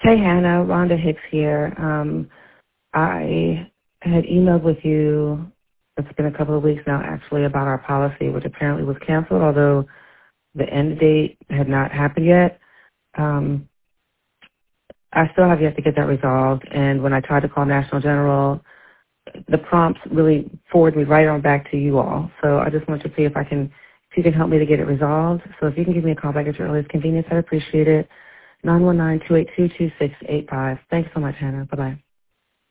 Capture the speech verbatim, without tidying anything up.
Hey, Hannah. Rhonda Hicks here. Um, I had emailed with you, it's been a couple of weeks now, actually, about our policy, which apparently was canceled, although the end date had not happened yet. Um, I still have yet to get that resolved, and when I tried to call National General, the prompts really forwarded me right on back to you all. So I just wanted to see if I can, if you can help me to get it resolved. So if you can give me a call back at your earliest convenience, I'd appreciate it. nine one nine, two eight two, two six eight five. Thanks so much, Hannah. Bye-bye.